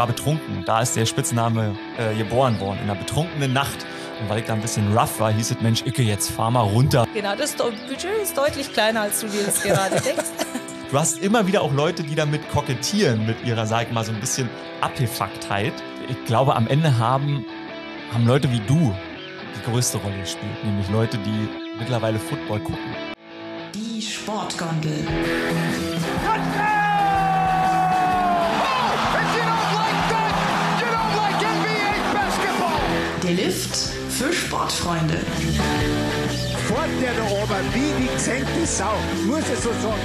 war betrunken. Da ist der Spitzname geboren worden, in einer betrunkenen Nacht. Und weil ich da ein bisschen rough war, hieß es, Mensch, Icke, jetzt fahr mal runter. Genau, das Budget ist deutlich kleiner, als du dir das gerade denkst. Du hast immer wieder auch Leute, die damit kokettieren, mit ihrer, sag ich mal, so ein bisschen Abgefucktheit. Ich glaube, am Ende haben Leute wie du die größte Rolle gespielt. Nämlich Leute, die mittlerweile Football gucken. Die Sportgondel. Der Lift für Sportfreunde. Fort der da oben, wie die gesenkte Sau, muss ich so sagen.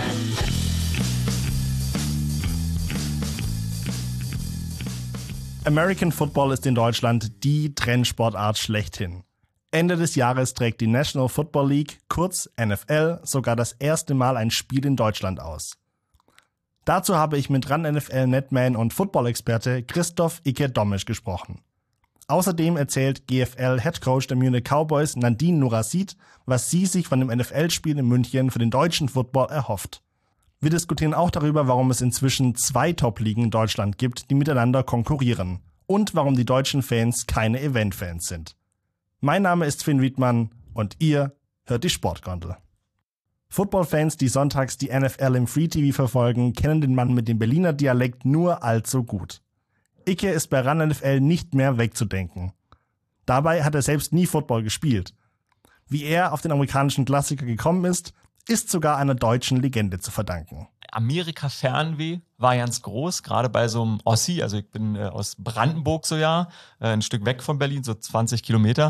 American Football ist in Deutschland die Trendsportart schlechthin. Ende des Jahres trägt die National Football League, kurz NFL, sogar das erste Mal ein Spiel in Deutschland aus. Dazu habe ich mit RAN-NFL-Netman und Football-Experte Christoph Icke Dommisch gesprochen. Außerdem erzählt GFL-Headcoach der Munich Cowboys Nadine Nourazid, was sie sich von dem NFL-Spiel in München für den deutschen Football erhofft. Wir diskutieren auch darüber, warum es inzwischen 2 Top-Ligen in Deutschland gibt, die miteinander konkurrieren. Und warum die deutschen Fans keine Event-Fans sind. Mein Name ist Finn Wiedmann und ihr hört die Sportgondel. Football-Fans, die sonntags die NFL im Free-TV verfolgen, kennen den Mann mit dem Berliner Dialekt nur allzu gut. Icke ist bei RAN-NFL nicht mehr wegzudenken. Dabei hat er selbst nie Football gespielt. Wie er auf den amerikanischen Klassiker gekommen ist sogar einer deutschen Legende zu verdanken. Amerika-Fernweh war ganz groß, gerade bei so einem Ossi. Also ich bin aus Brandenburg ein Stück weg von Berlin, so 20 Kilometer.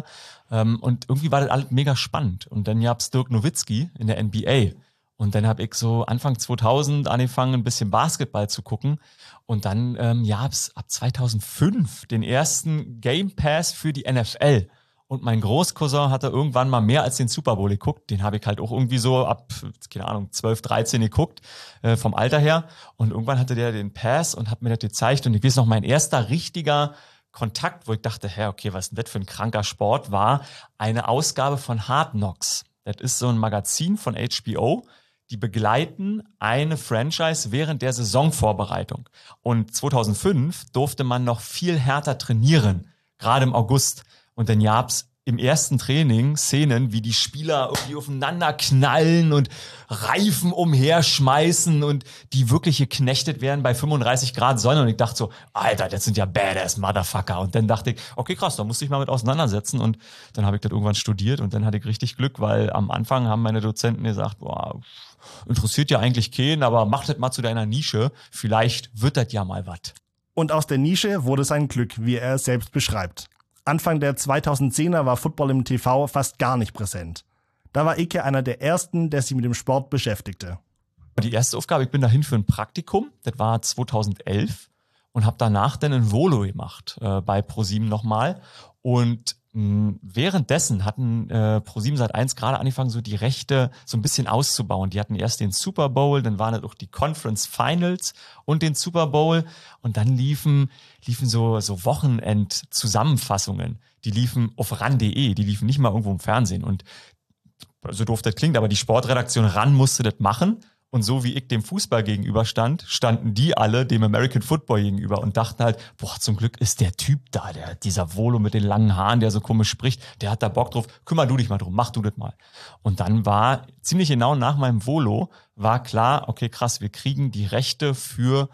Und irgendwie war das alles mega spannend. Und dann gab's Dirk Nowitzki in der NBA. Und dann habe ich so Anfang 2000 angefangen, ein bisschen Basketball zu gucken. Und dann gab's ab 2005 den ersten Game Pass für die NFL. Und mein Großcousin hatte irgendwann mal mehr als den Super Bowl geguckt. Den habe ich halt auch irgendwie so ab, keine Ahnung, 12, 13 geguckt, vom Alter her. Und irgendwann hatte der den Pass und hat mir das gezeigt. Und ich weiß noch, mein erster richtiger Kontakt, wo ich dachte, okay, was ist denn das für ein kranker Sport, war eine Ausgabe von Hard Knocks. Das ist so ein Magazin von HBO. Die begleiten eine Franchise während der Saisonvorbereitung. Und 2005 durfte man noch viel härter trainieren, gerade im August. Und dann gab's im ersten Training Szenen, wie die Spieler irgendwie aufeinander knallen und Reifen umherschmeißen und die wirklich geknechtet werden bei 35 Grad Sonne. Und ich dachte so, Alter, das sind ja badass Motherfucker. Und dann dachte ich, okay, krass, da musste ich mal mit auseinandersetzen. Und dann habe ich das irgendwann studiert und dann hatte ich richtig Glück, weil am Anfang haben meine Dozenten gesagt, boah, interessiert ja eigentlich keinen, aber mach das mal zu deiner Nische. Vielleicht wird das ja mal was. Und aus der Nische wurde sein Glück, wie er es selbst beschreibt. Anfang der 2010er war Football im TV fast gar nicht präsent. Da war Icke einer der ersten, der sich mit dem Sport beschäftigte. Die erste Aufgabe, ich bin dahin für ein Praktikum, das war 2011 und habe danach dann ein Volo gemacht bei ProSieben nochmal. Und währenddessen hatten ProSieben Sat.1 gerade angefangen, so die Rechte so ein bisschen auszubauen. Die hatten erst den Super Bowl, dann waren das auch die Conference Finals und den Super Bowl. Und dann liefen so Wochenend-Zusammenfassungen. Die liefen auf RAN.de, die liefen nicht mal irgendwo im Fernsehen. Und so doof das klingt, aber die Sportredaktion RAN musste das machen. Und so wie ich dem Fußball gegenüberstand, standen die alle dem American Football gegenüber und dachten halt, boah, zum Glück ist der Typ da, dieser Volo mit den langen Haaren, der so komisch spricht, der hat da Bock drauf, kümmer du dich mal drum, mach du das mal. Und dann war ziemlich genau nach meinem Volo, war klar, okay, krass, wir kriegen die Rechte für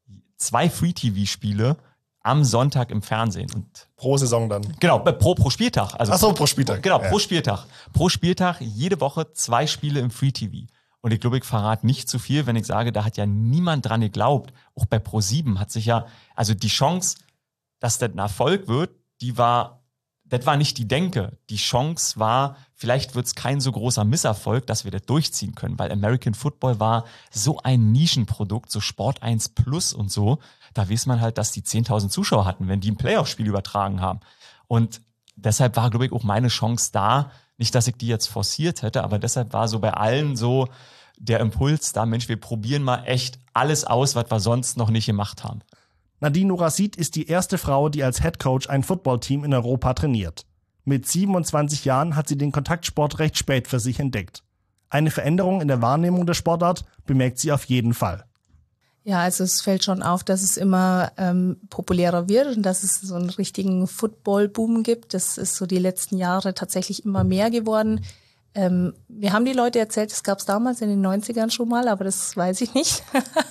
2 Free-TV-Spiele am Sonntag im Fernsehen. Und Pro Saison dann? Genau, pro Spieltag. Also, ach so, pro Spieltag. Genau, pro Spieltag. Pro Spieltag, jede Woche 2 Spiele im Free-TV. Und ich glaube, ich verrate nicht zu viel, wenn ich sage, da hat ja niemand dran geglaubt. Auch bei ProSieben hat sich ja, also die Chance, dass das ein Erfolg wird, das war nicht die Denke. Die Chance war, vielleicht wird es kein so großer Misserfolg, dass wir das durchziehen können, weil American Football war so ein Nischenprodukt, so Sport 1 Plus und so. Da weiß man halt, dass die 10.000 Zuschauer hatten, wenn die ein Playoff-Spiel übertragen haben. Und deshalb war, glaube ich, auch meine Chance da. Nicht, dass ich die jetzt forciert hätte, aber deshalb war so bei allen so der Impuls da, Mensch, wir probieren mal echt alles aus, was wir sonst noch nicht gemacht haben. Nadine Nourazid ist die erste Frau, die als Headcoach ein Footballteam in Europa trainiert. Mit 27 Jahren hat sie den Kontaktsport recht spät für sich entdeckt. Eine Veränderung in der Wahrnehmung der Sportart bemerkt sie auf jeden Fall. Ja, also es fällt schon auf, dass es immer populärer wird und dass es so einen richtigen Football-Boom gibt. Das ist so die letzten Jahre tatsächlich immer mehr geworden. Wir haben die Leute erzählt, das gab es damals in den 90ern schon mal, aber das weiß ich nicht.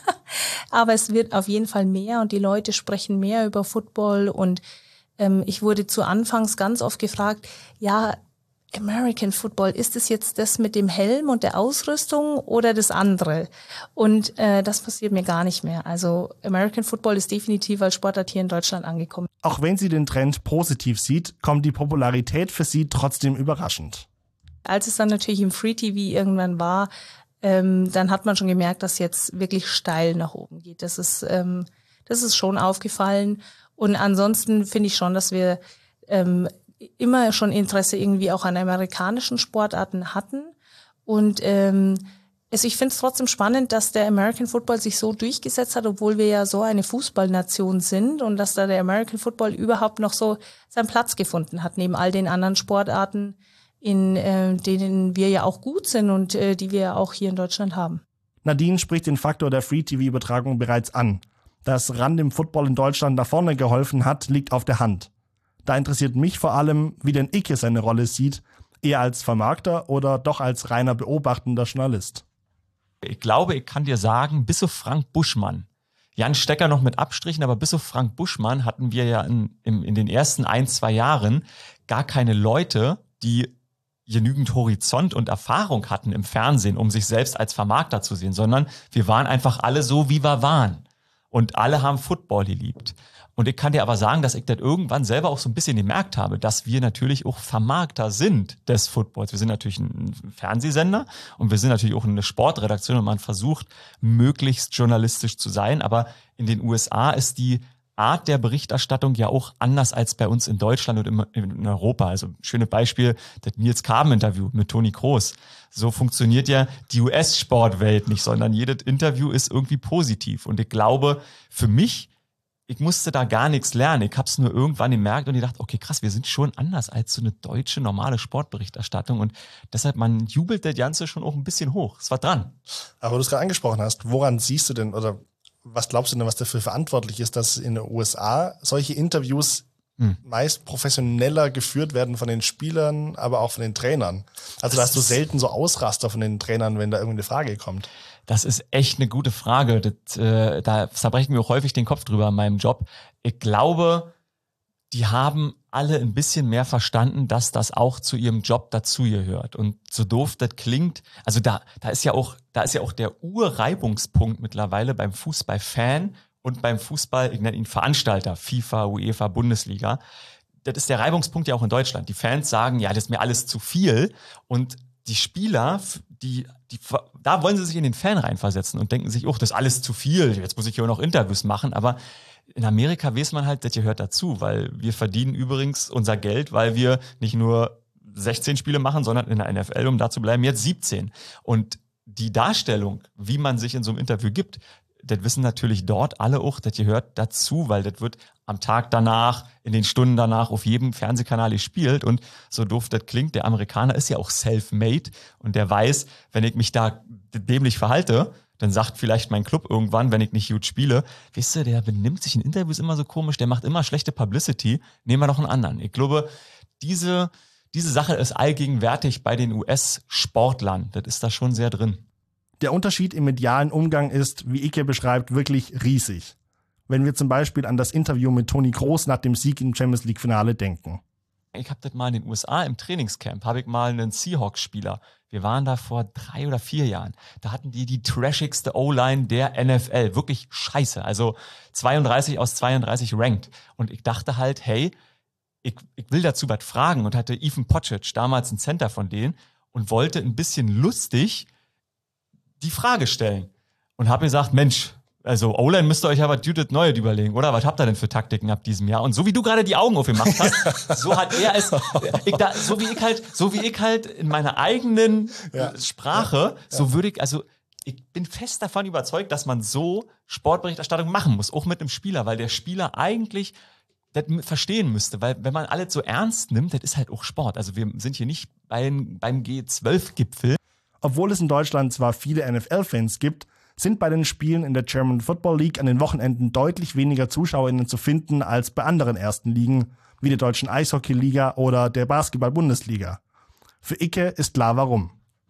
Aber es wird auf jeden Fall mehr und die Leute sprechen mehr über Football und ich wurde zu Anfangs ganz oft gefragt, ja, American Football, ist es jetzt das mit dem Helm und der Ausrüstung oder das andere? Und das passiert mir gar nicht mehr. Also American Football ist definitiv als Sportart hier in Deutschland angekommen. Auch wenn sie den Trend positiv sieht, kommt die Popularität für sie trotzdem überraschend. Als es dann natürlich im Free TV irgendwann war, dann hat man schon gemerkt, dass jetzt wirklich steil nach oben geht. Das ist schon aufgefallen. Und ansonsten finde ich schon, dass wir immer schon Interesse irgendwie auch an amerikanischen Sportarten hatten. Und also ich finde es trotzdem spannend, dass der American Football sich so durchgesetzt hat, obwohl wir ja so eine Fußballnation sind und dass da der American Football überhaupt noch so seinen Platz gefunden hat, neben all den anderen Sportarten, in denen wir ja auch gut sind und die wir ja auch hier in Deutschland haben. Nadine spricht den Faktor der Free-TV-Übertragung bereits an. Dass RAN dem Football in Deutschland nach vorne geholfen hat, liegt auf der Hand. Da interessiert mich vor allem, wie denn Icke seine Rolle sieht, eher als Vermarkter oder doch als reiner beobachtender Journalist. Ich glaube, ich kann dir sagen, bis auf Frank Buschmann, Jan Stecker noch mit Abstrichen, aber bis auf Frank Buschmann hatten wir ja in den ersten 1-2 Jahren gar keine Leute, die genügend Horizont und Erfahrung hatten im Fernsehen, um sich selbst als Vermarkter zu sehen, sondern wir waren einfach alle so, wie wir waren. Und alle haben Football geliebt. Und ich kann dir aber sagen, dass ich das irgendwann selber auch so ein bisschen gemerkt habe, dass wir natürlich auch Vermarkter sind des Footballs. Wir sind natürlich ein Fernsehsender und wir sind natürlich auch eine Sportredaktion und man versucht, möglichst journalistisch zu sein. Aber in den USA ist die Art der Berichterstattung ja auch anders als bei uns in Deutschland und in Europa. Also ein schönes Beispiel, das Nils Kaben-Interview mit Toni Kroos. So funktioniert ja die US-Sportwelt nicht, sondern jedes Interview ist irgendwie positiv. Und ich glaube, für mich, ich musste da gar nichts lernen. Ich habe es nur irgendwann gemerkt und ich dachte, okay, krass, wir sind schon anders als so eine deutsche normale Sportberichterstattung. Und deshalb, man jubelt das Ganze schon auch ein bisschen hoch. Es war dran. Aber du es gerade angesprochen hast, woran siehst du denn oder was glaubst du denn, was dafür verantwortlich ist, dass in den USA solche Interviews meist professioneller geführt werden von den Spielern, aber auch von den Trainern? Also da hast du selten so Ausraster von den Trainern, wenn da irgendeine Frage kommt. Das ist echt eine gute Frage. Da zerbrechen wir auch häufig den Kopf drüber in meinem Job. Ich glaube, die haben alle ein bisschen mehr verstanden, dass das auch zu ihrem Job dazugehört. Und so doof das klingt, also da ist ja auch der Urreibungspunkt mittlerweile beim Fußballfan und beim Fußball, ich nenne ihn Veranstalter, FIFA, UEFA, Bundesliga. Das ist der Reibungspunkt ja auch in Deutschland. Die Fans sagen, ja, das ist mir alles zu viel. Und die Spieler, da wollen sie sich in den Fan reinversetzen und denken sich, oh, das ist alles zu viel, jetzt muss ich hier auch noch Interviews machen. Aber in Amerika weiß man halt, das gehört dazu, weil wir verdienen übrigens unser Geld, weil wir nicht nur 16 Spiele machen, sondern in der NFL, um da zu bleiben, jetzt 17. Und die Darstellung, wie man sich in so einem Interview gibt, das wissen natürlich dort alle auch, das gehört dazu, weil das wird am Tag danach, in den Stunden danach auf jedem Fernsehkanal gespielt. Und so doof das klingt, der Amerikaner ist ja auch self-made und der weiß, wenn ich mich da dämlich verhalte, dann sagt vielleicht mein Club irgendwann, wenn ich nicht gut spiele, weißt du, der benimmt sich in Interviews immer so komisch, der macht immer schlechte Publicity, nehmen wir noch einen anderen. Ich glaube, diese Sache ist allgegenwärtig bei den US-Sportlern, das ist da schon sehr drin. Der Unterschied im medialen Umgang ist, wie Icke beschreibt, wirklich riesig. Wenn wir zum Beispiel an das Interview mit Toni Kroos nach dem Sieg im Champions-League-Finale denken. Ich habe das mal in den USA im Trainingscamp, habe ich mal einen Seahawks-Spieler. Wir waren da vor 3 oder 4 Jahren. Da hatten die trashigste O-Line der NFL. Wirklich scheiße. Also 32 aus 32 ranked. Und ich dachte halt, hey, ich will dazu was fragen und hatte Ethan Pocic, damals ein Center von denen, und wollte ein bisschen lustig die Frage stellen. Und habe gesagt, Mensch, also O-Line müsst ihr euch ja was Judith Neuet überlegen, oder? Was habt ihr denn für Taktiken ab diesem Jahr? Und so wie du gerade die Augen aufgemacht hast, so hat er es, so wie ich halt in meiner eigenen Sprache, so würde ich, also ich bin fest davon überzeugt, dass man so Sportberichterstattung machen muss, auch mit einem Spieler, weil der Spieler eigentlich das verstehen müsste, weil wenn man alles so ernst nimmt, das ist halt auch Sport. Also wir sind hier nicht beim G12-Gipfel. Obwohl es in Deutschland zwar viele NFL-Fans gibt, sind bei den Spielen in der German Football League an den Wochenenden deutlich weniger ZuschauerInnen zu finden als bei anderen ersten Ligen, wie der deutschen Eishockey-Liga oder der Basketball-Bundesliga. Für Icke ist klar, warum.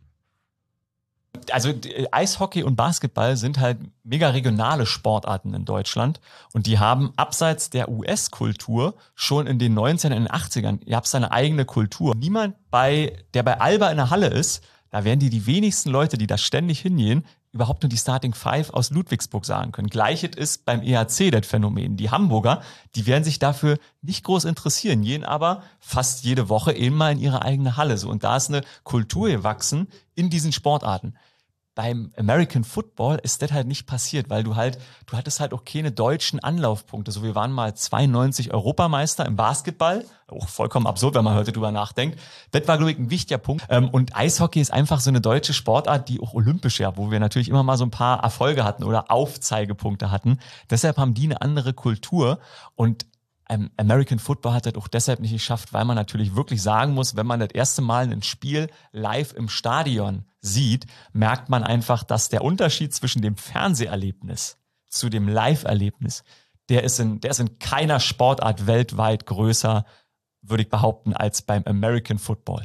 Also Eishockey und Basketball sind halt mega regionale Sportarten in Deutschland und die haben abseits der US-Kultur schon in den 90ern, in den 80ern, ihr habt seine eigene Kultur. Niemand, der bei Alba in der Halle ist, da werden die wenigsten Leute, die da ständig hingehen, überhaupt nur die Starting Five aus Ludwigsburg sagen können. Gleiches ist beim EHC das Phänomen. Die Hamburger, die werden sich dafür nicht groß interessieren, gehen aber fast jede Woche eben mal in ihre eigene Halle. So, und da ist eine Kultur gewachsen in diesen Sportarten. Beim American Football ist das halt nicht passiert, weil du hattest halt auch keine deutschen Anlaufpunkte. So, wir waren mal 92 Europameister im Basketball. Auch vollkommen absurd, wenn man heute drüber nachdenkt. Das war, glaube ich, ein wichtiger Punkt. Und Eishockey ist einfach so eine deutsche Sportart, die auch olympisch ja, wo wir natürlich immer mal so ein paar Erfolge hatten oder Aufzeigepunkte hatten. Deshalb haben die eine andere Kultur und American Football hat das auch deshalb nicht geschafft, weil man natürlich wirklich sagen muss, wenn man das erste Mal ein Spiel live im Stadion sieht, merkt man einfach, dass der Unterschied zwischen dem Fernseherlebnis zu dem Live-Erlebnis, der ist in keiner Sportart weltweit größer, würde ich behaupten, als beim American Football.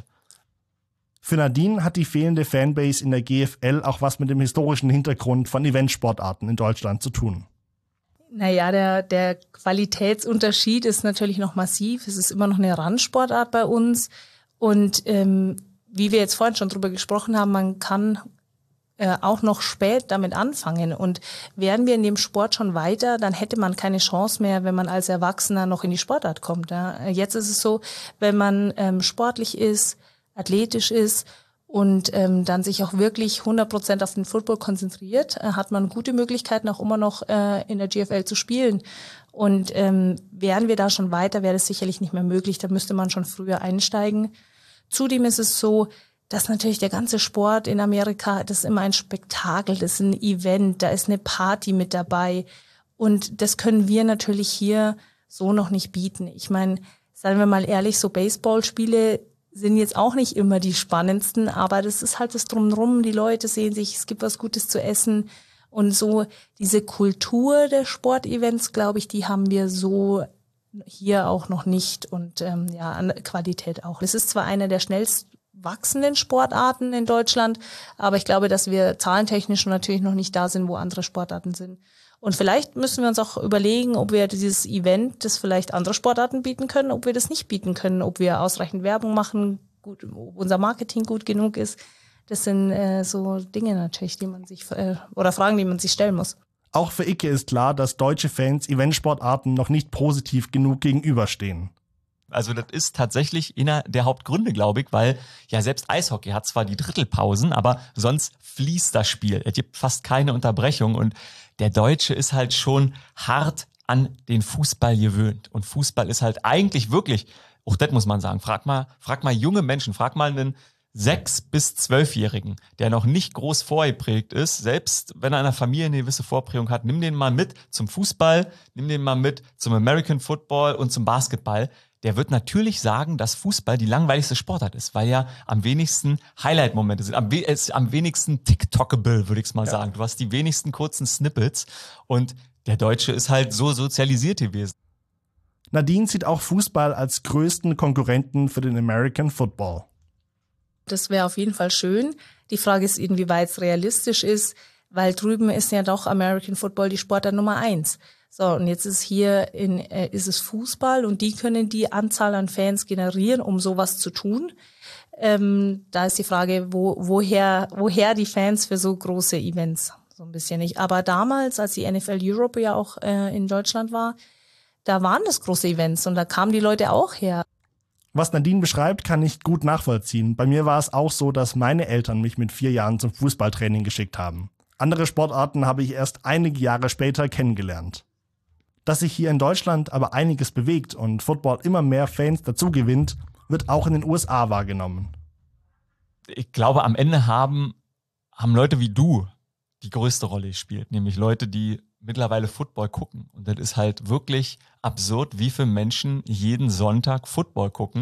Für Nadine hat die fehlende Fanbase in der GFL auch was mit dem historischen Hintergrund von Eventsportarten in Deutschland zu tun. Naja, der Qualitätsunterschied ist natürlich noch massiv. Es ist immer noch eine Randsportart bei uns. Und wie wir jetzt vorhin schon drüber gesprochen haben, man kann auch noch spät damit anfangen. Und wären wir in dem Sport schon weiter, dann hätte man keine Chance mehr, wenn man als Erwachsener noch in die Sportart kommt. Ja. Jetzt ist es so, wenn man sportlich ist, athletisch ist, und dann sich auch wirklich 100% auf den Football konzentriert, hat man gute Möglichkeiten, auch immer noch in der GFL zu spielen. Und wären wir da schon weiter, wäre das sicherlich nicht mehr möglich. Da müsste man schon früher einsteigen. Zudem ist es so, dass natürlich der ganze Sport in Amerika, das ist immer ein Spektakel, das ist ein Event, da ist eine Party mit dabei. Und das können wir natürlich hier so noch nicht bieten. Ich meine, seien wir mal ehrlich, so Baseballspiele sind jetzt auch nicht immer die spannendsten, aber das ist halt das Drumherum. Die Leute sehen sich, es gibt was Gutes zu essen. Und so diese Kultur der Sportevents, glaube ich, die haben wir so hier auch noch nicht und an Qualität auch. Es ist zwar eine der schnellst wachsenden Sportarten in Deutschland, aber ich glaube, dass wir zahlentechnisch natürlich noch nicht da sind, wo andere Sportarten sind. Und vielleicht müssen wir uns auch überlegen, ob wir dieses Event, das vielleicht andere Sportarten bieten können, ob wir das nicht bieten können, ob wir ausreichend Werbung machen, ob unser Marketing gut genug ist. Das sind so Dinge natürlich, die man sich oder Fragen, die man sich stellen muss. Auch für Icke ist klar, dass deutsche Fans Eventsportarten noch nicht positiv genug gegenüberstehen. Also das ist tatsächlich einer der Hauptgründe, glaube ich, weil ja selbst Eishockey hat zwar die Drittelpausen, aber sonst fließt das Spiel. Es gibt fast keine Unterbrechung und der Deutsche ist halt schon hart an den Fußball gewöhnt. Und Fußball ist halt eigentlich wirklich, auch das muss man sagen, frag mal junge Menschen, frag mal einen 6- bis 12-Jährigen, der noch nicht groß vorgeprägt ist, selbst wenn er in einer Familie eine gewisse Vorprägung hat, nimm den mal mit zum Fußball, nimm den mal mit zum American Football und zum Basketball. Der wird natürlich sagen, dass Fußball die langweiligste Sportart ist, weil ja am wenigsten Highlight-Momente sind, am wenigsten TikTokable, würde ich mal sagen. Du hast die wenigsten kurzen Snippets und der Deutsche ist halt so sozialisiert gewesen. Nadine sieht auch Fußball als größten Konkurrenten für den American Football. Das wäre auf jeden Fall schön. Die Frage ist, inwieweit es realistisch ist, weil drüben ist ja doch American Football die Sportart Nummer 1. So, und jetzt ist hier ist es Fußball und die können die Anzahl an Fans generieren, um sowas zu tun. Da ist die Frage, woher die Fans für so große Events, so ein bisschen nicht. Aber damals, als die NFL Europe ja auch in Deutschland war, da waren das große Events und da kamen die Leute auch her. Was Nadine beschreibt, kann ich gut nachvollziehen. Bei mir war es auch so, dass meine Eltern mich mit 4 Jahren zum Fußballtraining geschickt haben. Andere Sportarten habe ich erst einige Jahre später kennengelernt. Dass sich hier in Deutschland aber einiges bewegt und Football immer mehr Fans dazu gewinnt, wird auch in den USA wahrgenommen. Ich glaube, am Ende haben Leute wie du die größte Rolle gespielt, nämlich Leute, die mittlerweile Football gucken. Und das ist halt wirklich absurd, wie viele Menschen jeden Sonntag Football gucken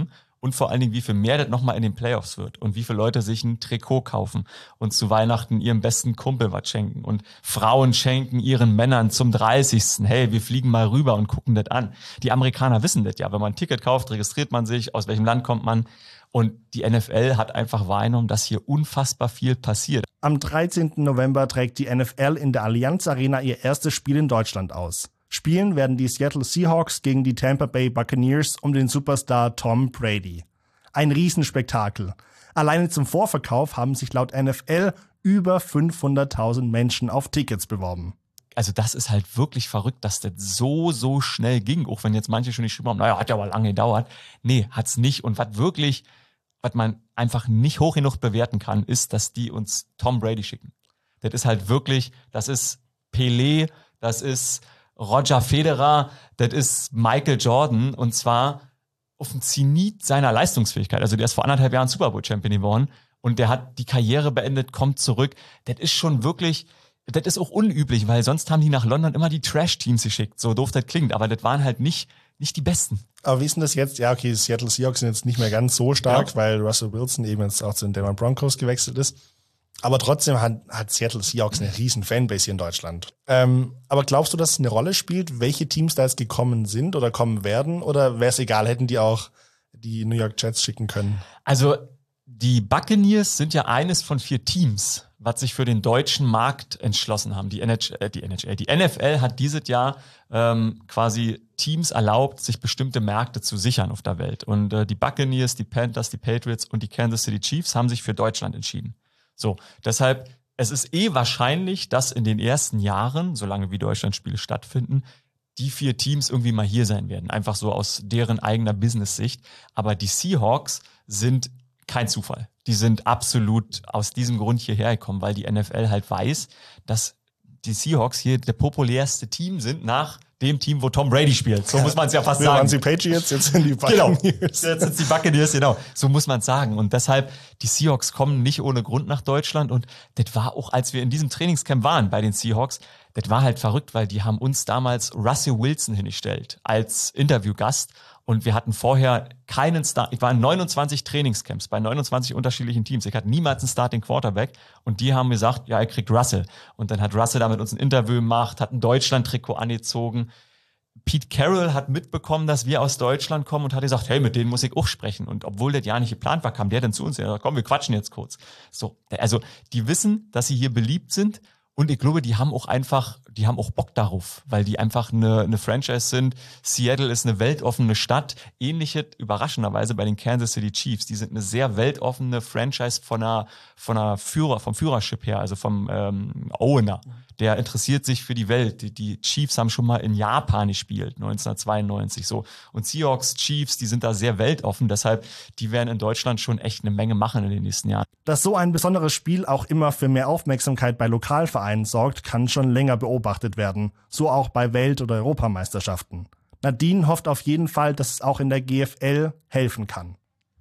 und vor allen Dingen, wie viel mehr das nochmal in den Playoffs wird und wie viele Leute sich ein Trikot kaufen und zu Weihnachten ihrem besten Kumpel was schenken und Frauen schenken ihren Männern zum 30. Hey, wir fliegen mal rüber und gucken das an. Die Amerikaner wissen das ja. Wenn man ein Ticket kauft, registriert man sich, aus welchem Land kommt man. Und die NFL hat einfach wahrgenommen, dass hier unfassbar viel passiert. Am 13. November trägt die NFL in der Allianz Arena ihr erstes Spiel in Deutschland aus. Spielen werden die Seattle Seahawks gegen die Tampa Bay Buccaneers um den Superstar Tom Brady. Ein Riesenspektakel. Alleine zum Vorverkauf haben sich laut NFL über 500.000 Menschen auf Tickets beworben. Also das ist halt wirklich verrückt, dass das so schnell ging. Auch wenn jetzt manche schon geschrieben haben, naja, hat ja aber lange gedauert. Nee, hat's nicht. Und was man einfach nicht hoch genug bewerten kann, ist, dass die uns Tom Brady schicken. Das ist halt wirklich, das ist Pelé, das ist Roger Federer, das ist Michael Jordan und zwar auf dem Zenit seiner Leistungsfähigkeit. Also der ist vor 1,5 Jahren Super Bowl Champion geworden und der hat die Karriere beendet, kommt zurück. Das ist schon wirklich, das ist auch unüblich, weil sonst haben die nach London immer die Trash-Teams geschickt. So doof das klingt, aber das waren halt nicht die Besten. Aber wie ist denn das jetzt? Ja, okay, die Seattle Seahawks sind jetzt nicht mehr ganz so stark, weil Russell Wilson eben jetzt auch zu den Denver Broncos gewechselt ist. Aber trotzdem hat Seattle Seahawks eine riesen Fanbase hier in Deutschland. Aber glaubst du, dass es eine Rolle spielt, welche Teams da jetzt gekommen sind oder kommen werden? Oder wäre es egal, hätten die auch die New York Jets schicken können? Also die Buccaneers sind ja eines von 4 Teams, was sich für den deutschen Markt entschlossen haben. Die NFL hat dieses Jahr quasi Teams erlaubt, sich bestimmte Märkte zu sichern auf der Welt. Und die Buccaneers, die Panthers, die Patriots und die Kansas City Chiefs haben sich für Deutschland entschieden. So, deshalb, es ist wahrscheinlich, dass in den ersten Jahren, solange wie Deutschlandspiele stattfinden, die 4 Teams irgendwie mal hier sein werden. Einfach so aus deren eigener Business-Sicht. Aber die Seahawks sind kein Zufall. Die sind absolut aus diesem Grund hierher gekommen, weil die NFL halt weiß, dass die Seahawks hier der populärste Team sind nach dem Team, wo Tom Brady spielt. So muss man es ja fast sagen. Waren sie Patriots, jetzt sind die Buccaneers. Genau, jetzt sind die Buccaneers, genau. So muss man es sagen. Und deshalb, die Seahawks kommen nicht ohne Grund nach Deutschland. Und das war auch, als wir in diesem Trainingscamp waren bei den Seahawks, das war halt verrückt, weil die haben uns damals Russell Wilson hingestellt als Interviewgast. Und wir hatten vorher keinen Start. Ich war in 29 Trainingscamps bei 29 unterschiedlichen Teams. Ich hatte niemals einen Starting Quarterback. Und die haben gesagt, ja, er kriegt Russell. Und dann hat Russell da mit uns ein Interview gemacht, hat ein Deutschland-Trikot angezogen. Pete Carroll hat mitbekommen, dass wir aus Deutschland kommen und hat gesagt, hey, mit denen muss ich auch sprechen. Und obwohl das ja nicht geplant war, kam der dann zu uns. Er hat gesagt, komm, wir quatschen jetzt kurz. So, also die wissen, dass sie hier beliebt sind. Und ich glaube, die haben auch Bock darauf, weil die einfach eine Franchise sind. Seattle ist eine weltoffene Stadt. Ähnliches überraschenderweise bei den Kansas City Chiefs. Die sind eine sehr weltoffene Franchise vom Führership her, also vom Owner. Der interessiert sich für die Welt. Die Chiefs haben schon mal in Japan gespielt, 1992 so. Und Seahawks, Chiefs, die sind da sehr weltoffen. Deshalb, die werden in Deutschland schon echt eine Menge machen in den nächsten Jahren. Dass so ein besonderes Spiel auch immer für mehr Aufmerksamkeit bei Lokalvereinen sorgt, kann schon länger beobachtet werden. So auch bei Welt- oder Europameisterschaften. Nadine hofft auf jeden Fall, dass es auch in der GFL helfen kann.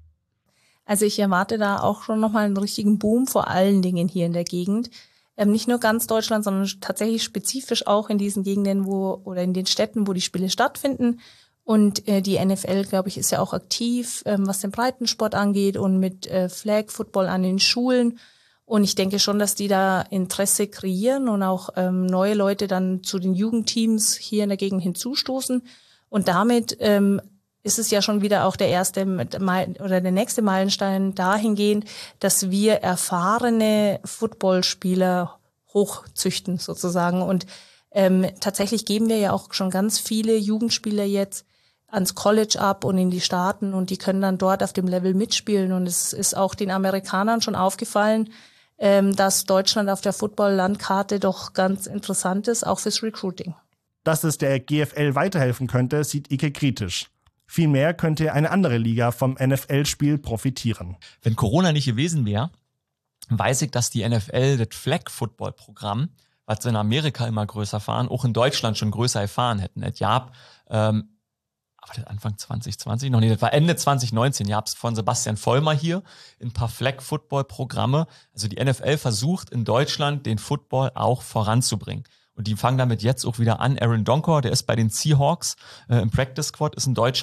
Also ich erwarte da auch schon nochmal einen richtigen Boom, vor allen Dingen hier in der Gegend. Nicht nur ganz Deutschland, sondern tatsächlich spezifisch auch in diesen Gegenden, oder in den Städten, wo die Spiele stattfinden. Und die NFL, glaube ich, ist ja auch aktiv, was den Breitensport angeht und mit Flag Football an den Schulen. Und ich denke schon, dass die da Interesse kreieren und auch neue Leute dann zu den Jugendteams hier in der Gegend hinzustoßen. Und damit ist es ja schon wieder auch der nächste Meilenstein dahingehend, dass wir erfahrene Footballspieler hochzüchten sozusagen. Und tatsächlich geben wir ja auch schon ganz viele Jugendspieler jetzt ans College ab und in die Staaten und die können dann dort auf dem Level mitspielen. Und es ist auch den Amerikanern schon aufgefallen, dass Deutschland auf der Football-Landkarte doch ganz interessant ist, auch fürs Recruiting. Dass es der GFL weiterhelfen könnte, sieht Ike kritisch. Vielmehr könnte eine andere Liga vom NFL-Spiel profitieren. Wenn Corona nicht gewesen wäre, weiß ich, dass die NFL das Flag-Football-Programm, was sie in Amerika immer größer fahren, auch in Deutschland schon größer erfahren hätten. Es gab, aber das Anfang 2020 noch nicht, das war Ende 2019, ihr habt es von Sebastian Vollmer hier, ein paar Flag-Football-Programme. Also die NFL versucht in Deutschland den Football auch voranzubringen. Und die fangen damit jetzt auch wieder an. Aaron Donkor, der ist bei den Seahawks im Practice Squad, ist ein Deutscher.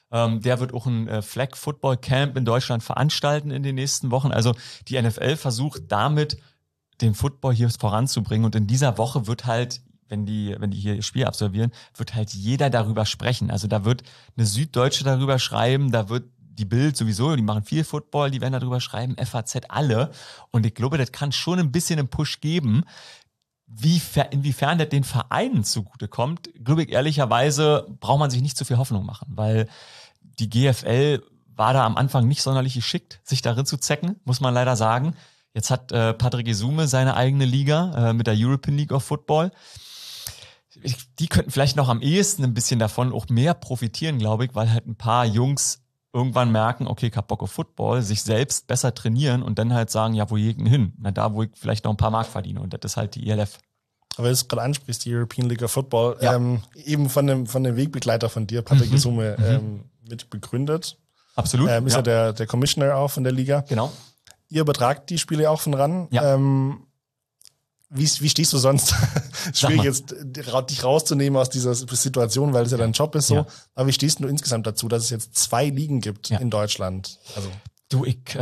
Der wird auch ein Flag Football Camp in Deutschland veranstalten in den nächsten Wochen. Also die NFL versucht damit, den Football hier voranzubringen. Und in dieser Woche wird halt, wenn die hier ihr Spiel absolvieren, wird halt jeder darüber sprechen. Also da wird eine Süddeutsche darüber schreiben, da wird die Bild sowieso, die machen viel Football, die werden darüber schreiben, FAZ alle. Und ich glaube, das kann schon ein bisschen einen Push geben. Inwiefern das den Vereinen zugutekommt, glaube ich, ehrlicherweise braucht man sich nicht zu viel Hoffnung machen, weil die GFL war da am Anfang nicht sonderlich geschickt, sich darin zu zecken, muss man leider sagen. Jetzt hat Patrick Esume seine eigene Liga mit der European League of Football. Die könnten vielleicht noch am ehesten ein bisschen davon auch mehr profitieren, glaube ich, weil halt ein paar Jungs irgendwann merken, okay, ich hab Bock auf Football, sich selbst besser trainieren und dann halt sagen, ja, wo gehe ich denn hin? Na, da, wo ich vielleicht noch ein paar Mark verdiene. Und das ist halt die ELF. Aber jetzt gerade ansprichst, die European League of Football, Ja. eben von dem Wegbegleiter von dir, Patrick Esume, mit begründet. Absolut. Ist ja der Commissioner auch von der Liga. Genau. Ihr übertragt die Spiele auch von ran. Ja. Wie stehst du sonst? Schwierig jetzt, dich rauszunehmen aus dieser Situation, weil es ja dein Job ist so. Ja. Aber wie stehst du insgesamt dazu, dass es jetzt 2 Ligen gibt Ja. in Deutschland? Also Du,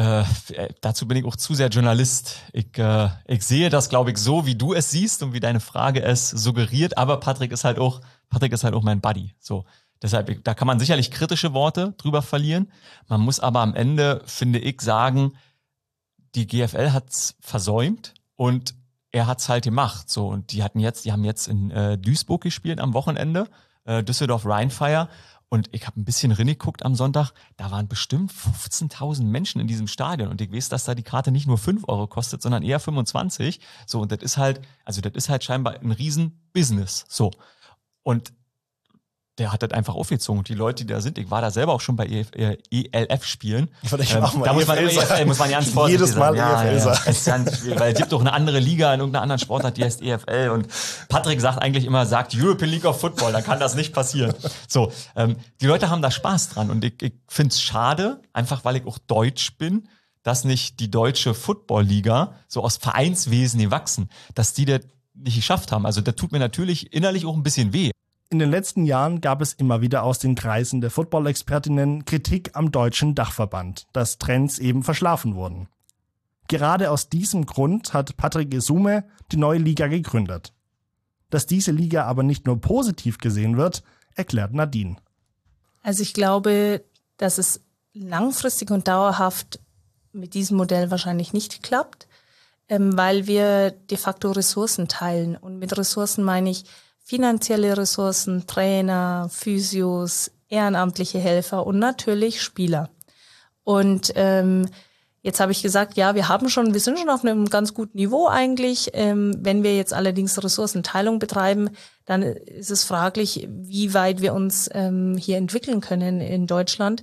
dazu bin ich auch zu sehr Journalist. Ich sehe das, glaube ich, so, wie du es siehst und wie deine Frage es suggeriert. Aber Patrick ist halt auch mein Buddy. So. Deshalb, da kann man sicherlich kritische Worte drüber verlieren. Man muss aber am Ende, finde ich, sagen, die GFL hat's versäumt und er hat's halt gemacht. So, und die haben jetzt in Duisburg gespielt am Wochenende, Düsseldorf Rheinfire. Und ich habe ein bisschen reingeguckt am Sonntag, da waren bestimmt 15.000 Menschen in diesem Stadion. Und ich weiß, dass da die Karte nicht nur 5 Euro kostet, sondern eher 25. So, und das ist halt scheinbar ein Riesen-Business. So. Und der hat das einfach aufgezogen. Und die Leute, die da sind, ich war da selber auch schon bei ELF-Spielen. Da muss man ganz vorsichtig jedes Mal sein. EFL sagen. Es ist ganz schwierig, weil es gibt doch eine andere Liga in irgendeiner anderen Sportart, die heißt EFL. Und Patrick sagt eigentlich immer, European League of Football, da kann das nicht passieren. So, die Leute haben da Spaß dran. Und ich finde es schade, einfach weil ich auch Deutsch bin, dass nicht die deutsche Football-Liga so aus Vereinswesen gewachsen, dass die das nicht geschafft haben. Also das tut mir natürlich innerlich auch ein bisschen weh. in den letzten Jahren gab es immer wieder aus den Kreisen der Football-Expertinnen Kritik am deutschen Dachverband, dass Trends eben verschlafen wurden. Gerade aus diesem Grund hat Patrick Esume die neue Liga gegründet. Dass diese Liga aber nicht nur positiv gesehen wird, erklärt Nadine. Also ich glaube, dass es langfristig und dauerhaft mit diesem Modell wahrscheinlich nicht klappt, weil wir de facto Ressourcen teilen. Und mit Ressourcen meine ich finanzielle Ressourcen, Trainer, Physios, ehrenamtliche Helfer und natürlich Spieler. Und jetzt habe ich gesagt, ja, wir sind schon auf einem ganz guten Niveau eigentlich. Wenn wir jetzt allerdings Ressourcenteilung betreiben, dann ist es fraglich, wie weit wir uns hier entwickeln können in Deutschland.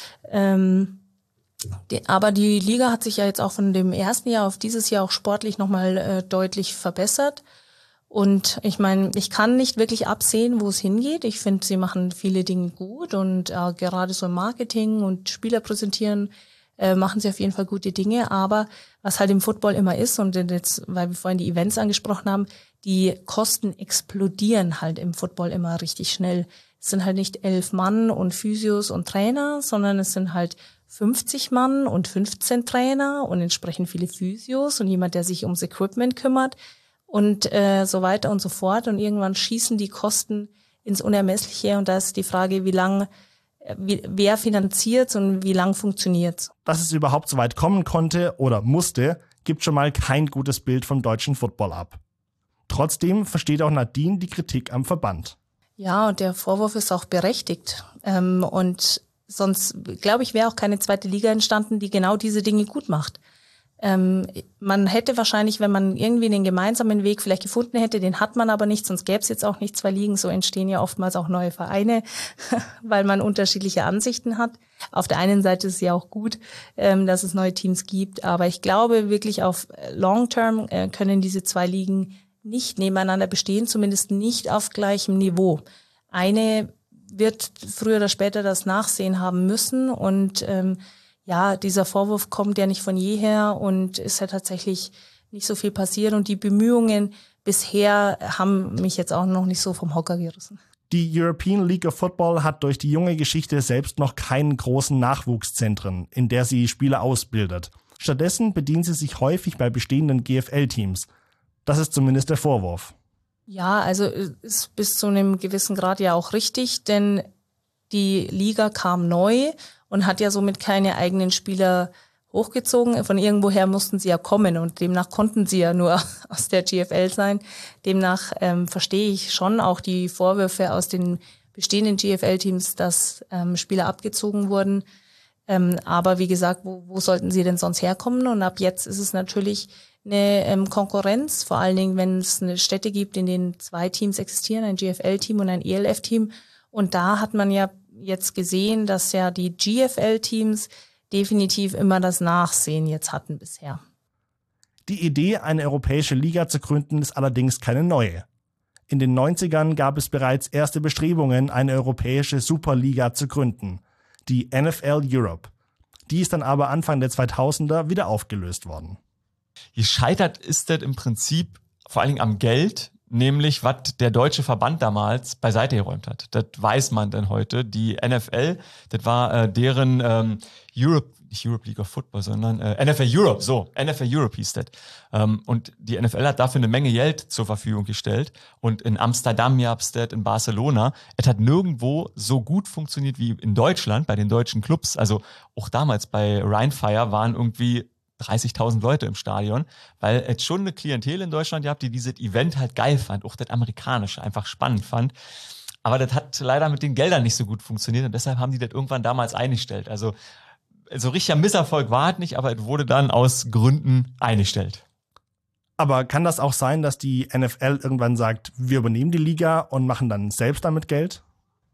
Aber die Liga hat sich ja jetzt auch von dem ersten Jahr auf dieses Jahr auch sportlich nochmal deutlich verbessert. Und ich meine, ich kann nicht wirklich absehen, wo es hingeht. Ich finde, sie machen viele Dinge gut und gerade so im Marketing und Spieler präsentieren, machen sie auf jeden Fall gute Dinge. Aber was halt im Football immer ist, und jetzt, weil wir vorhin die Events angesprochen haben, die Kosten explodieren halt im Football immer richtig schnell. Es sind halt nicht 11 Mann und Physios und Trainer, sondern es sind halt 50 Mann und 15 Trainer und entsprechend viele Physios und jemand, der sich ums Equipment kümmert und so weiter und so fort. Und irgendwann schießen die Kosten ins Unermessliche und da ist die Frage, wer finanziert und wie lang funktioniert. Dass es überhaupt so weit kommen konnte oder musste, gibt schon mal kein gutes Bild vom deutschen Football ab. Trotzdem versteht auch Nadine die Kritik am Verband. Ja, und der Vorwurf ist auch berechtigt. Und sonst, glaube ich, wäre auch keine zweite Liga entstanden, die genau diese Dinge gut macht. Man hätte wahrscheinlich, wenn man irgendwie den gemeinsamen Weg vielleicht gefunden hätte, den hat man aber nicht, sonst gäbe es jetzt auch nicht zwei Ligen. So entstehen ja oftmals auch neue Vereine, weil man unterschiedliche Ansichten hat. Auf der einen Seite ist es ja auch gut, dass es neue Teams gibt, aber ich glaube wirklich auf Long Term können diese zwei Ligen nicht nebeneinander bestehen, zumindest nicht auf gleichem Niveau. Eine wird früher oder später das Nachsehen haben müssen und ja, dieser Vorwurf kommt ja nicht von jeher und ist ja tatsächlich nicht so viel passiert und die Bemühungen bisher haben mich jetzt auch noch nicht so vom Hocker gerissen. Die European League of Football hat durch die junge Geschichte selbst noch keinen großen Nachwuchszentren, in der sie Spieler ausbildet. Stattdessen bedient sie sich häufig bei bestehenden GFL-Teams. Das ist zumindest der Vorwurf. Ja, also ist bis zu einem gewissen Grad ja auch richtig, denn die Liga kam neu und hat ja somit keine eigenen Spieler hochgezogen. Von irgendwoher mussten sie ja kommen und demnach konnten sie ja nur aus der GFL sein. Demnach verstehe ich schon auch die Vorwürfe aus den bestehenden GFL-Teams, dass Spieler abgezogen wurden. Aber wie gesagt, wo sollten sie denn sonst herkommen? Und ab jetzt ist es natürlich eine Konkurrenz, vor allen Dingen, wenn es eine Städte gibt, in denen 2 Teams existieren, ein GFL-Team und ein ELF-Team. Und da hat man ja jetzt gesehen, dass ja die GFL-Teams definitiv immer das Nachsehen jetzt hatten bisher. Die Idee, eine europäische Liga zu gründen, ist allerdings keine neue. In den 90ern gab es bereits erste Bestrebungen, eine europäische Superliga zu gründen, die NFL Europe. Die ist dann aber Anfang der 2000er wieder aufgelöst worden. Gescheitert ist das im Prinzip vor allen Dingen am Geld, nämlich was der deutsche Verband damals beiseite geräumt hat. Das weiß man denn heute. Die NFL, das war deren nicht Europe League of Football, sondern NFL Europe, NFL Europe hieß das. Und die NFL hat dafür eine Menge Geld zur Verfügung gestellt. Und in Amsterdam gab's das, in Barcelona. Es hat nirgendwo so gut funktioniert wie in Deutschland, bei den deutschen Clubs. Also auch damals bei Rheinfire waren irgendwie 30.000 Leute im Stadion, weil es schon eine Klientel in Deutschland gehabt, die dieses Event halt geil fand, auch das amerikanische einfach spannend fand. Aber das hat leider mit den Geldern nicht so gut funktioniert und deshalb haben die das irgendwann damals eingestellt. Also so richtiger Misserfolg war es nicht, aber es wurde dann aus Gründen eingestellt. Aber kann das auch sein, dass die NFL irgendwann sagt, wir übernehmen die Liga und machen dann selbst damit Geld?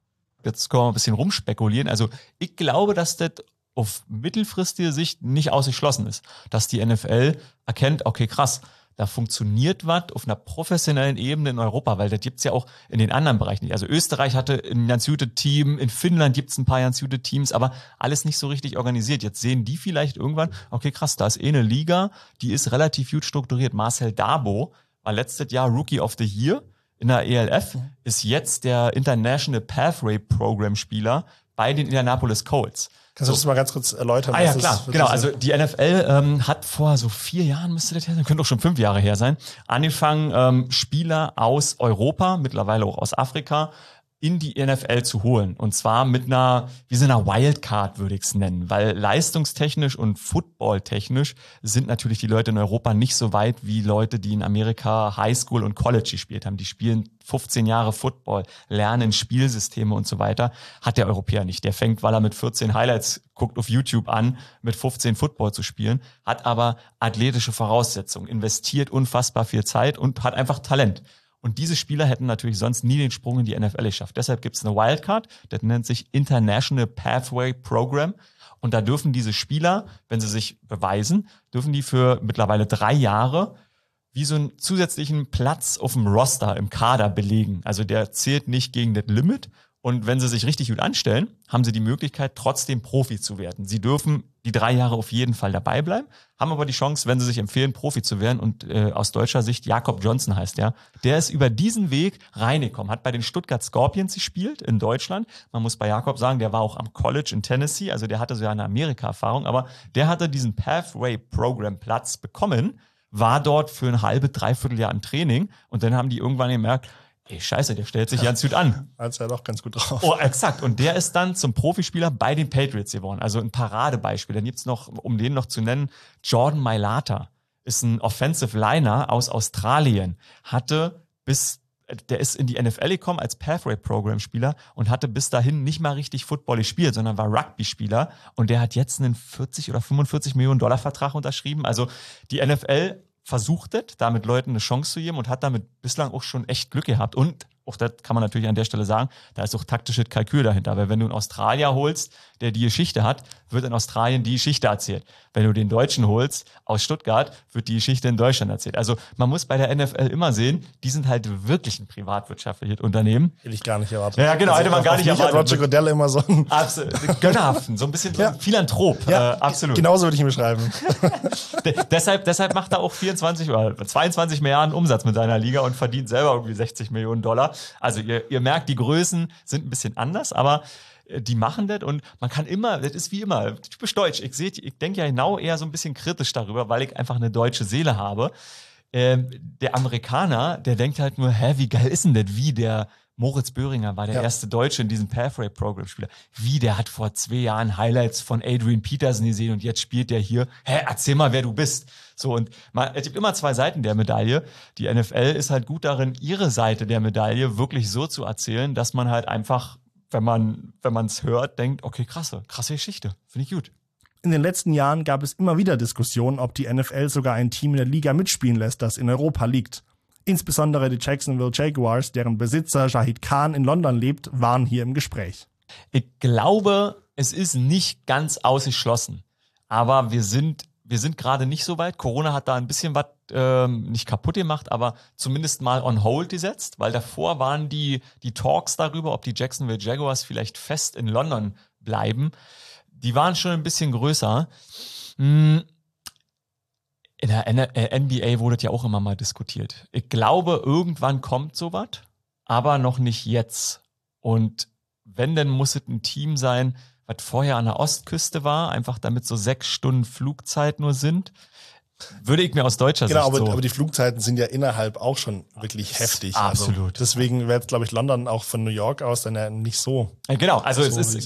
Jetzt können wir ein bisschen rumspekulieren. Also ich glaube, dass das auf mittelfristige Sicht nicht ausgeschlossen ist, dass die NFL erkennt, okay, krass, da funktioniert was auf einer professionellen Ebene in Europa, weil das gibt's ja auch in den anderen Bereichen nicht. Also Österreich hatte ein ganz gutes Team, in Finnland gibt's ein paar ganz gute Teams, aber alles nicht so richtig organisiert. Jetzt sehen die vielleicht irgendwann, okay, krass, da ist eine Liga, die ist relativ gut strukturiert. Marcel Dabo war letztes Jahr Rookie of the Year in der ELF, ist jetzt der International Pathway Program Spieler bei den Indianapolis Colts. Kannst du das mal ganz kurz erläutern? Ja, klar. Genau, also die NFL hat vor so 4 Jahren, müsste das her sein, könnte auch schon 5 Jahre her sein, angefangen, Spieler aus Europa, mittlerweile auch aus Afrika, in die NFL zu holen. Und zwar mit einer Wildcard, würde ich es nennen. Weil leistungstechnisch und footballtechnisch sind natürlich die Leute in Europa nicht so weit wie Leute, die in Amerika Highschool und College gespielt haben. Die spielen 15 Jahre Football, lernen Spielsysteme und so weiter. Hat der Europäer nicht. Der fängt, weil er mit 14 Highlights guckt, auf YouTube an, mit 15 Football zu spielen, hat aber athletische Voraussetzungen, investiert unfassbar viel Zeit und hat einfach Talent. Und diese Spieler hätten natürlich sonst nie den Sprung in die NFL geschafft. Deshalb gibt es eine Wildcard, das nennt sich International Pathway Program. Und da dürfen diese Spieler, wenn sie sich beweisen, dürfen die für mittlerweile 3 Jahre wie so einen zusätzlichen Platz auf dem Roster, im Kader belegen. Also der zählt nicht gegen das Limit. Und wenn sie sich richtig gut anstellen, haben sie die Möglichkeit, trotzdem Profi zu werden. Sie dürfen die 3 Jahre auf jeden Fall dabei bleiben, haben aber die Chance, wenn sie sich empfehlen, Profi zu werden. Und aus deutscher Sicht, Jakob Johnson heißt der ist über diesen Weg reingekommen, hat bei den Stuttgart Scorpions gespielt in Deutschland. Man muss bei Jakob sagen, der war auch am College in Tennessee, also der hatte so eine Amerika-Erfahrung, aber der hatte diesen Pathway-Program-Platz bekommen, war dort für ein halbes, dreiviertel Jahr im Training und dann haben die irgendwann gemerkt, ey, scheiße, der stellt sich ganz gut an. Hat's ja doch ganz gut drauf. Oh, exakt. Und der ist dann zum Profispieler bei den Patriots geworden. Also ein Paradebeispiel. Dann gibt's noch, um den noch zu nennen, Jordan Mailata. Ist ein Offensive Liner aus Australien. Der ist in die NFL gekommen als Pathway-Program-Spieler und hatte bis dahin nicht mal richtig Football gespielt, sondern war Rugby-Spieler. Und der hat jetzt einen 40 oder 45 Millionen Dollar Vertrag unterschrieben. Also die NFL versucht es, damit Leuten eine Chance zu geben und hat damit bislang auch schon echt Glück gehabt. Und auch das kann man natürlich an der Stelle sagen, da ist auch taktisches Kalkül dahinter. Weil wenn du einen Australier holst, der die Geschichte hat, wird in Australien die Geschichte erzählt. Wenn du den Deutschen holst aus Stuttgart, wird die Geschichte in Deutschland erzählt. Also man muss bei der NFL immer sehen, die sind halt wirklich ein privatwirtschaftliches Unternehmen. Hätte ich gar nicht erwartet. Ja, genau, hätte man gar nicht erwartet. Roger Goodell immer so ein... Absolut, gönnerhaften, so ein bisschen Ja. Philanthrop. Ja, absolut. Genauso würde ich ihn beschreiben. Deshalb macht er auch 24 oder 22 Milliarden Umsatz mit seiner Liga und verdient selber irgendwie 60 Millionen Dollar. Also ihr merkt, die Größen sind ein bisschen anders, aber die machen das und man kann immer, das ist wie immer, typisch deutsch. Ich denke ja genau eher so ein bisschen kritisch darüber, weil ich einfach eine deutsche Seele habe. Der Amerikaner, der denkt halt nur, wie geil ist denn das? Wie der Moritz Böhringer war der erste Deutsche in diesem Pathway-Program-Spieler. Wie, der hat vor 2 Jahren Highlights von Adrian Peterson gesehen und jetzt spielt der hier. Erzähl mal, wer du bist. So, und es gibt immer 2 Seiten der Medaille. Die NFL ist halt gut darin, ihre Seite der Medaille wirklich so zu erzählen, dass man halt einfach, wenn man es hört, denkt, okay, krasse Geschichte. Finde ich gut. In den letzten Jahren gab es immer wieder Diskussionen, ob die NFL sogar ein Team in der Liga mitspielen lässt, das in Europa liegt. Insbesondere die Jacksonville Jaguars, deren Besitzer Shahid Khan in London lebt, waren hier im Gespräch. Ich glaube, es ist nicht ganz ausgeschlossen. Aber wir sind gerade nicht so weit. Corona hat da ein bisschen was nicht kaputt gemacht, aber zumindest mal on hold gesetzt, weil davor waren die Talks darüber, ob die Jacksonville Jaguars vielleicht fest in London bleiben. Die waren schon ein bisschen größer. In der NBA wurde das ja auch immer mal diskutiert. Ich glaube, irgendwann kommt sowas, aber noch nicht jetzt. Und wenn, dann muss es ein Team sein, was vorher an der Ostküste war, einfach damit so 6 Stunden Flugzeit nur sind. Würde ich mir aus deutscher Sicht so... Genau, aber die Flugzeiten sind ja innerhalb auch schon wirklich heftig. Absolut. Also deswegen wäre jetzt, glaube ich, London auch von New York aus dann ja nicht so. Genau, also es ist,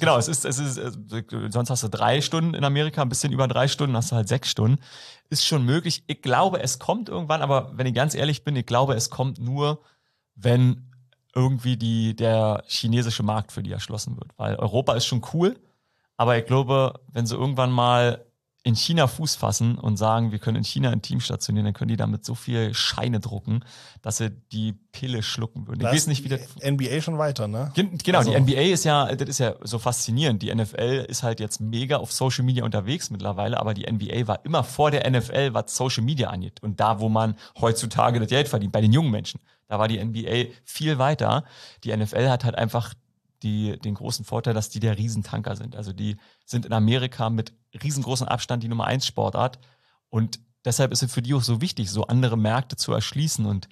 sonst hast du 3 Stunden in Amerika, ein bisschen über 3 Stunden, hast du halt 6 Stunden. Ist schon möglich. Ich glaube, es kommt irgendwann, aber wenn ich ganz ehrlich bin, ich glaube, es kommt nur, wenn irgendwie der chinesische Markt für die erschlossen wird. Weil Europa ist schon cool, aber ich glaube, wenn sie irgendwann mal in China Fuß fassen und sagen, wir können in China ein Team stationieren, dann können die damit so viel Scheine drucken, dass sie die Pille schlucken würden. Ich weiß nicht, wie das... NBA schon weiter, ne? Genau, also die NBA ist ja so faszinierend. Die NFL ist halt jetzt mega auf Social Media unterwegs mittlerweile, aber die NBA war immer vor der NFL, was Social Media angeht. Und da, wo man heutzutage das Geld verdient, bei den jungen Menschen, da war die NBA viel weiter. Die NFL hat halt einfach den großen Vorteil, dass die der Riesentanker sind. Also die sind in Amerika mit riesengroßem Abstand die Nummer 1 Sportart und deshalb ist es für die auch so wichtig, so andere Märkte zu erschließen und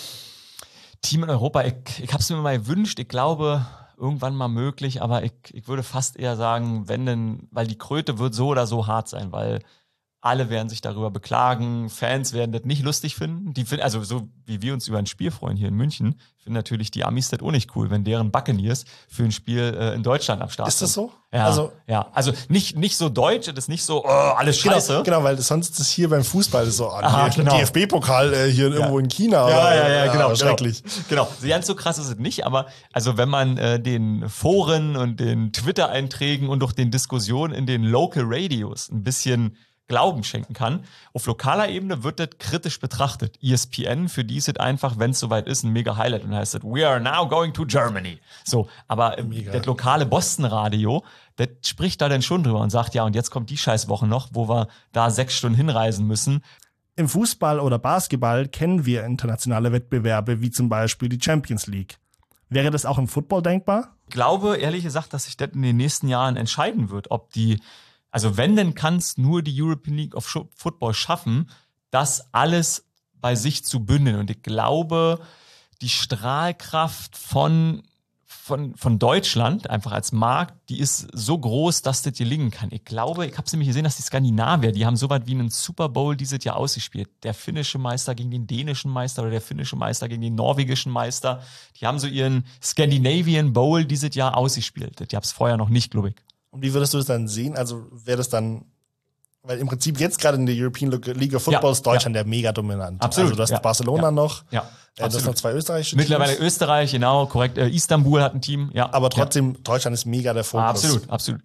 Team in Europa, ich habe es mir mal gewünscht, ich glaube, irgendwann mal möglich, aber ich würde fast eher sagen, wenn denn, weil die Kröte wird so oder so hart sein, weil alle werden sich darüber beklagen, Fans werden das nicht lustig finden. Also so wie wir uns über ein Spiel freuen hier in München, finden natürlich die Amis das auch nicht cool, wenn deren Buccaneers für ein Spiel in Deutschland am Start sind. Ist das so? Ja, also nicht so deutsch, das ist nicht so alles scheiße. Genau, weil sonst ist es hier beim Fußball so genau. DFB-Pokal hier irgendwo in China. Ja, genau. Schrecklich. Genau, ganz so krass ist es nicht, aber also wenn man den Foren und den Twitter-Einträgen und auch den Diskussionen in den Local Radios ein bisschen Glauben schenken kann. Auf lokaler Ebene wird das kritisch betrachtet. ESPN, für die ist es einfach, wenn es soweit ist, ein mega Highlight und heißt es, we are now going to Germany. So, aber das lokale Boston-Radio, das spricht da dann schon drüber und sagt, ja, und jetzt kommt die Scheißwoche noch, wo wir da 6 Stunden hinreisen müssen. Im Fußball oder Basketball kennen wir internationale Wettbewerbe, wie zum Beispiel die Champions League. Wäre das auch im Football denkbar? Ich glaube, ehrlich gesagt, dass sich das in den nächsten Jahren entscheiden wird, ob also wenn, dann kann es nur die European League of Football schaffen, das alles bei sich zu bündeln. Und ich glaube, die Strahlkraft von Deutschland, einfach als Markt, die ist so groß, dass das gelingen kann. Ich glaube, ich habe es nämlich gesehen, dass die Skandinavier, die haben so was wie einen Super Bowl dieses Jahr ausgespielt. Der finnische Meister gegen den dänischen Meister oder der finnische Meister gegen den norwegischen Meister. Die haben so ihren Scandinavian Bowl dieses Jahr ausgespielt. Die habe es vorher noch nicht, glaube ich. Und wie würdest du das dann sehen? Also wäre das dann, weil im Prinzip jetzt gerade in der European League of Football ist Deutschland der mega dominant. Absolut. Also du hast Barcelona noch. Ja. Du hast noch 2 österreichische Teams. Mittlerweile Österreich, genau, korrekt. Istanbul hat ein Team, ja. Aber trotzdem, Deutschland ist mega der Fokus. Absolut.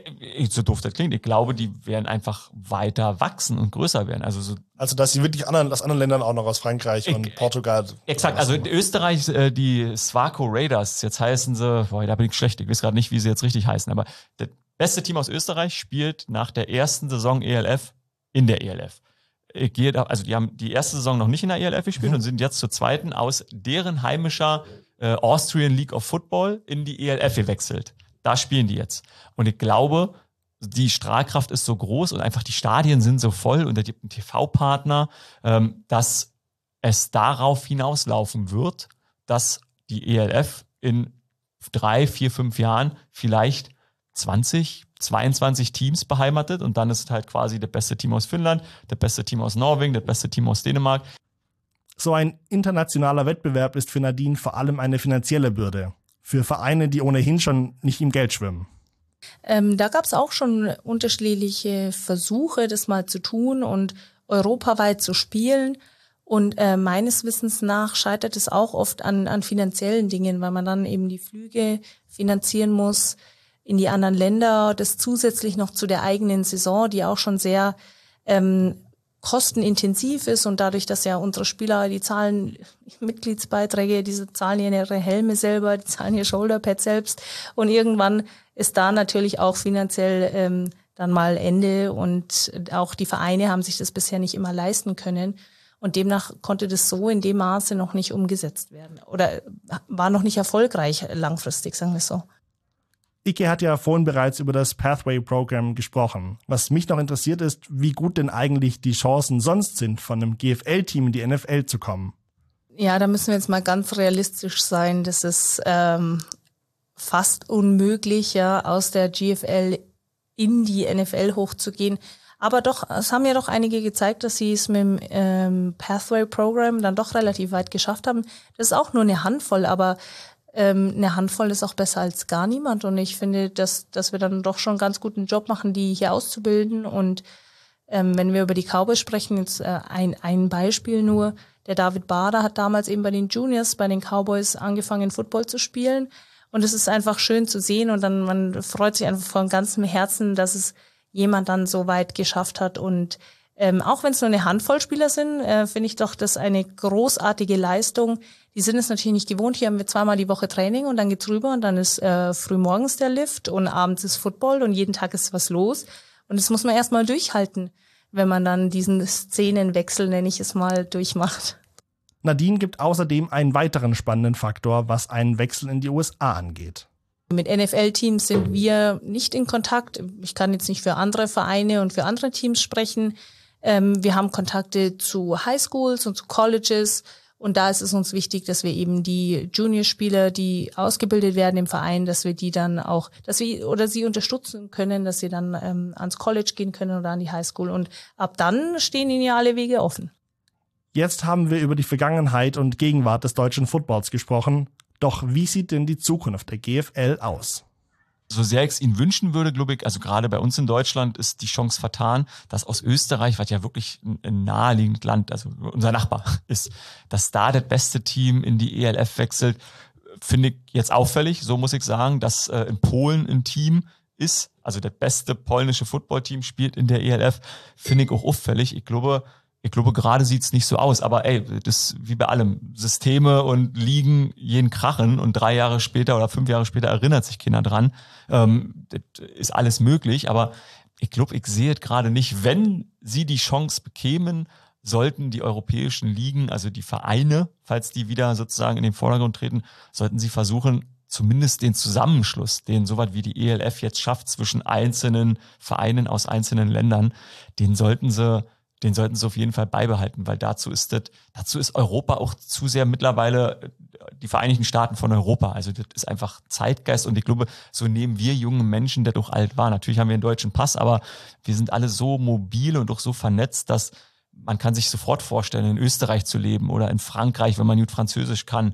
So doof das klingt, ich glaube, die werden einfach weiter wachsen und größer werden. Also dass sie wirklich aus anderen Ländern auch noch, aus Frankreich und Portugal. Exakt, also in Österreich, die Swarco Raiders, jetzt heißen sie, da bin ich schlecht, ich weiß gerade nicht, wie sie jetzt richtig heißen, aber das beste Team aus Österreich spielt nach der ersten Saison ELF in der ELF. Die haben die erste Saison noch nicht in der ELF gespielt und sind jetzt zur zweiten aus deren heimischer Austrian League of Football in die ELF gewechselt. Da spielen die jetzt. Und ich glaube, die Strahlkraft ist so groß und einfach die Stadien sind so voll und da gibt einen TV-Partner, dass es darauf hinauslaufen wird, dass die ELF in 3, 4, 5 Jahren vielleicht 20, 22 Teams beheimatet und dann ist es halt quasi das beste Team aus Finnland, das beste Team aus Norwegen, das beste Team aus Dänemark. So ein internationaler Wettbewerb ist für Nadine vor allem eine finanzielle Bürde. Für Vereine, die ohnehin schon nicht im Geld schwimmen. Da gab es auch schon unterschiedliche Versuche, das mal zu tun und europaweit zu spielen. Und meines Wissens nach scheitert es auch oft an finanziellen Dingen, weil man dann eben die Flüge finanzieren muss in die anderen Länder, das zusätzlich noch zu der eigenen Saison, die auch schon sehr kostenintensiv ist und dadurch, dass ja unsere Spieler, die zahlen Mitgliedsbeiträge, diese zahlen ihre Helme selber, die zahlen ihr Shoulderpad selbst und irgendwann ist da natürlich auch finanziell dann mal Ende und auch die Vereine haben sich das bisher nicht immer leisten können und demnach konnte das so in dem Maße noch nicht umgesetzt werden oder war noch nicht erfolgreich langfristig, sagen wir es so. Ike hat ja vorhin bereits über das Pathway-Programm gesprochen. Was mich noch interessiert ist, wie gut denn eigentlich die Chancen sonst sind, von einem GFL-Team in die NFL zu kommen. Ja, da müssen wir jetzt mal ganz realistisch sein. Das ist fast unmöglich, ja, aus der GFL in die NFL hochzugehen. Aber doch, es haben ja doch einige gezeigt, dass sie es mit dem Pathway-Programm dann doch relativ weit geschafft haben. Das ist auch nur eine Handvoll, aber eine Handvoll ist auch besser als gar niemand und ich finde, dass wir dann doch schon einen ganz guten Job machen, die hier auszubilden und wenn wir über die Cowboys sprechen, jetzt ein Beispiel nur, der David Bader hat damals eben bei den Juniors, bei den Cowboys angefangen Football zu spielen und es ist einfach schön zu sehen und dann man freut sich einfach von ganzem Herzen, dass es jemand dann so weit geschafft hat und auch wenn es nur eine Handvoll Spieler sind, finde ich doch das eine großartige Leistung. Die sind es natürlich nicht gewohnt. Hier haben wir 2-mal die Woche Training und dann geht's rüber und dann ist frühmorgens der Lift und abends ist Football und jeden Tag ist was los. Und das muss man erstmal durchhalten, wenn man dann diesen Szenenwechsel, nenne ich es mal, durchmacht. Nadine gibt außerdem einen weiteren spannenden Faktor, was einen Wechsel in die USA angeht. Mit NFL-Teams sind wir nicht in Kontakt. Ich kann jetzt nicht für andere Vereine und für andere Teams sprechen. Wir haben Kontakte zu Highschools und zu Colleges und da ist es uns wichtig, dass wir eben die Juniorspieler, die ausgebildet werden im Verein, dass wir die dann auch, dass wir oder sie unterstützen können, dass sie dann ans College gehen können oder an die Highschool und ab dann stehen ihnen ja alle Wege offen. Jetzt haben wir über die Vergangenheit und Gegenwart des deutschen Footballs gesprochen. Doch wie sieht denn die Zukunft der GFL aus? So sehr ich es Ihnen wünschen würde, glaube ich, also gerade bei uns in Deutschland ist die Chance vertan, dass aus Österreich, was ja wirklich ein naheliegendes Land, also unser Nachbar ist, dass da das beste Team in die ELF wechselt, finde ich jetzt auffällig, so muss ich sagen, dass in Polen ein Team ist, also das beste polnische Footballteam spielt in der ELF, finde ich auch auffällig. Ich glaube, gerade sieht's nicht so aus, aber das wie bei allem. Systeme und Ligen jeden krachen und 3 Jahre später oder 5 Jahre später erinnert sich keiner dran. Das ist alles möglich, aber ich glaube, ich sehe es gerade nicht. Wenn sie die Chance bekämen, sollten die europäischen Ligen, also die Vereine, falls die wieder sozusagen in den Vordergrund treten, sollten sie versuchen, zumindest den Zusammenschluss, den soweit wie die ELF jetzt schafft zwischen einzelnen Vereinen aus einzelnen Ländern, den sollten sie auf jeden Fall beibehalten, weil dazu ist Europa auch zu sehr mittlerweile die Vereinigten Staaten von Europa. Also das ist einfach Zeitgeist und ich glaube, so nehmen wir junge Menschen, der doch alt war. Natürlich haben wir einen deutschen Pass, aber wir sind alle so mobil und auch so vernetzt, dass man kann sich sofort vorstellen, in Österreich zu leben oder in Frankreich, wenn man gut Französisch kann.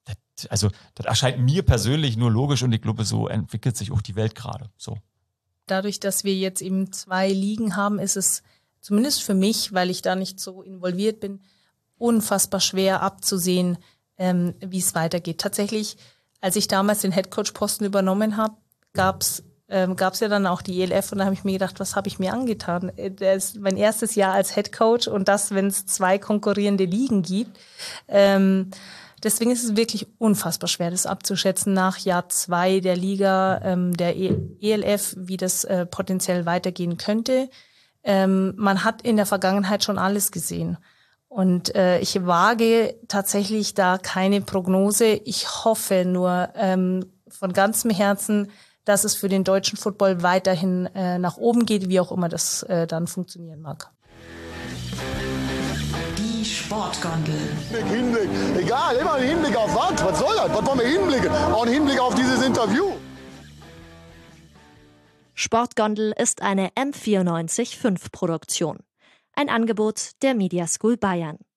Das erscheint mir persönlich nur logisch und ich glaube, so entwickelt sich auch die Welt gerade. So. Dadurch, dass wir jetzt eben 2 Ligen haben, ist es zumindest für mich, weil ich da nicht so involviert bin, unfassbar schwer abzusehen, wie es weitergeht. Tatsächlich, als ich damals den Headcoach-Posten übernommen habe, gab's ja dann auch die ELF und da habe ich mir gedacht, was habe ich mir angetan? Das ist mein erstes Jahr als Headcoach und das, wenn es 2 konkurrierende Ligen gibt. Deswegen ist es wirklich unfassbar schwer, das abzuschätzen nach Jahr 2 der Liga, der ELF, wie das potenziell weitergehen könnte. Man hat in der Vergangenheit schon alles gesehen. Und ich wage tatsächlich da keine Prognose. Ich hoffe nur von ganzem Herzen, dass es für den deutschen Football weiterhin nach oben geht, wie auch immer das dann funktionieren mag. Die Sportgondel. Hinblick. Egal, immer ein Hinblick auf was? Was soll das? Was wollen wir hinblicken? Auch ein Hinblick auf dieses Interview. Sportgondel ist eine M94.5 Produktion. Ein Angebot der Media School Bayern.